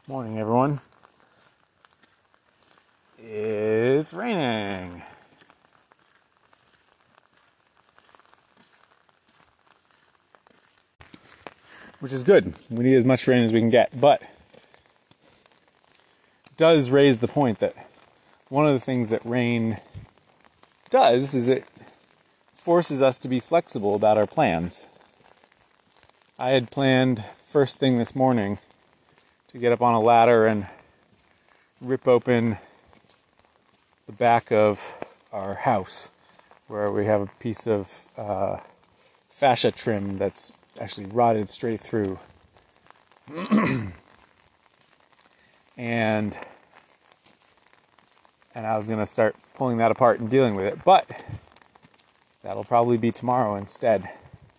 Morning, everyone. It's raining. Which is good. We need as much rain as we can get. But it does raise the point that one of the things that rain does is it forces us to be flexible about our plans. I had planned first thing this morning to get up on a ladder and rip open the back of our house where we have a piece of fascia trim that's actually rotted straight through. and I was going to start pulling that apart and dealing with it, but that'll probably be tomorrow instead.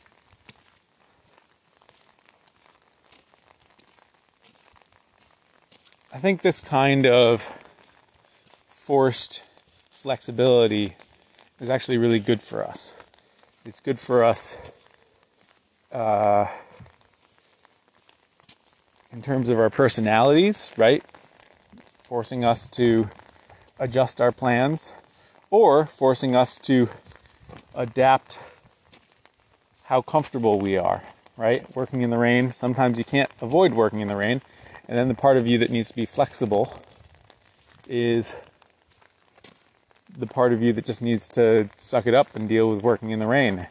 I think this kind of forced flexibility is actually really good for us. It's good for us in terms of our personalities, right? Forcing us to adjust our plans, or forcing us to adapt how comfortable we are, right? Working in the rain, sometimes you can't avoid working in the rain, and then the part of you that needs to be flexible is the part of you that just needs to suck it up and deal with working in the rain.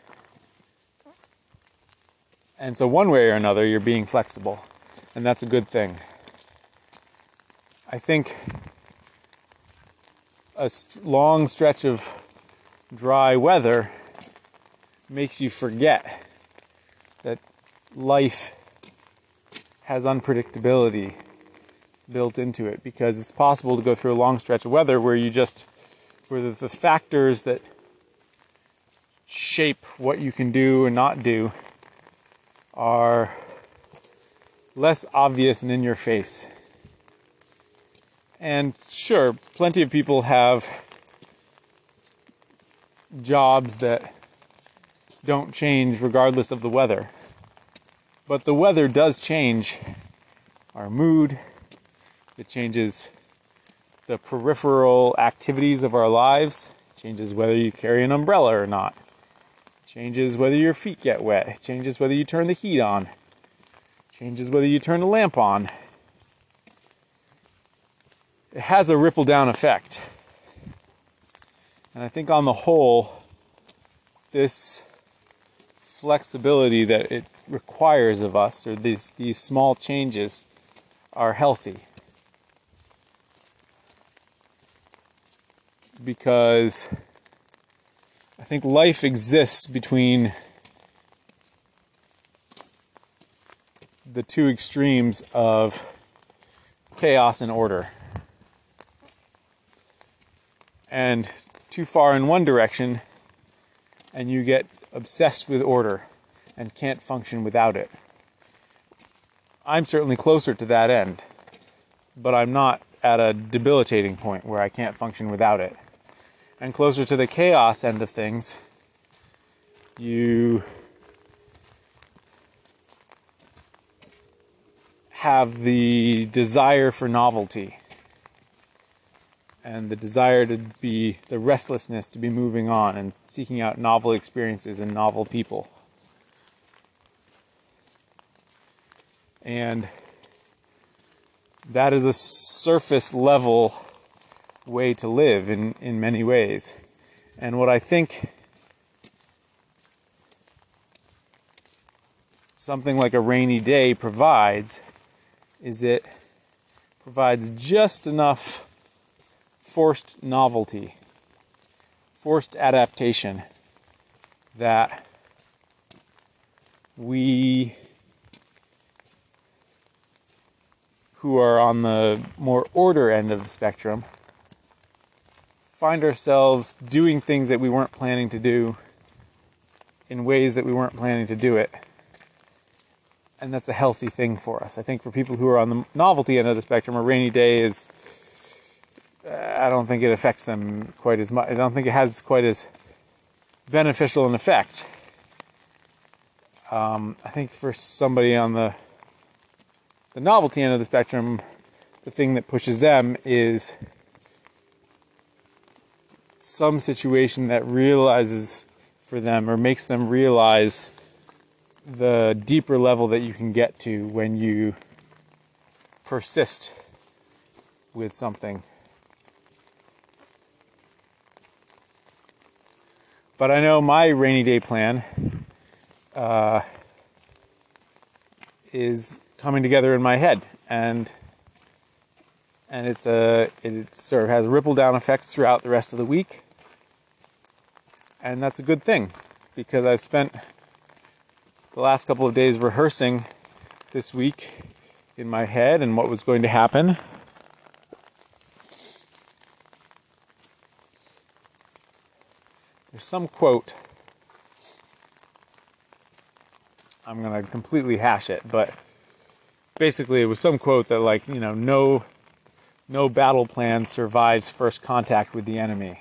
And so one way or another, you're being flexible, and that's a good thing. I think a long stretch of dry weather makes you forget that life has unpredictability built into it, because it's possible to go through a long stretch of weather where the factors that shape what you can do and not do are less obvious and in your face. And sure, plenty of people have jobs that don't change regardless of the weather. But the weather does change our mood. It changes the peripheral activities of our lives. It changes whether you carry an umbrella or not. It changes whether your feet get wet. It changes whether you turn the heat on. It changes whether you turn the lamp on. It has a ripple down effect. And I think on the whole, this flexibility that it requires of us, or these small changes, are healthy. Because I think life exists between the two extremes of chaos and order. And too far in one direction, and you get obsessed with order and can't function without it. I'm certainly closer to that end, but I'm not at a debilitating point where I can't function without it. And closer to the chaos end of things, you have the desire for novelty and the restlessness to be moving on and seeking out novel experiences and novel people. And that is a surface level way to live in many ways. And what I think something like a rainy day provides is it provides just enough forced novelty, forced adaptation, that we who are on the more order end of the spectrum find ourselves doing things that we weren't planning to do in ways that we weren't planning to do it. And that's a healthy thing for us. I think for people who are on the novelty end of the spectrum, a rainy day is, I don't think it affects them quite as much. I don't think it has quite as beneficial an effect. I think for somebody on the novelty end of the spectrum, the thing that pushes them is some situation that realizes for them or makes them realize the deeper level that you can get to when you persist with something. But I know my rainy day plan is coming together in my head, and it sort of has ripple down effects throughout the rest of the week, and that's a good thing because I've spent the last couple of days rehearsing this week in my head and what was going to happen. There's some quote, I'm going to completely hash it, but basically it was some quote that, like, you know, no battle plan survives first contact with the enemy.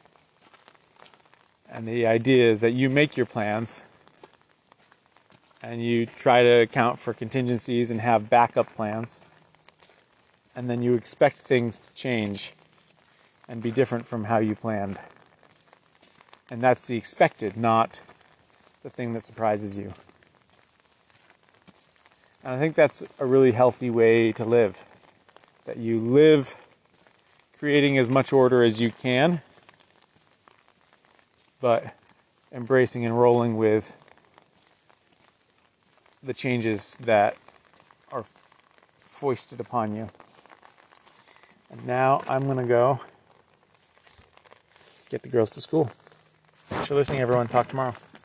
And the idea is that you make your plans and you try to account for contingencies and have backup plans, and then you expect things to change and be different from how you planned. And that's the expected, not the thing that surprises you. And I think that's a really healthy way to live. That you live creating as much order as you can, but embracing and rolling with the changes that are foisted upon you. And now I'm going to go get the girls to school. Thanks for listening, everyone. Talk tomorrow.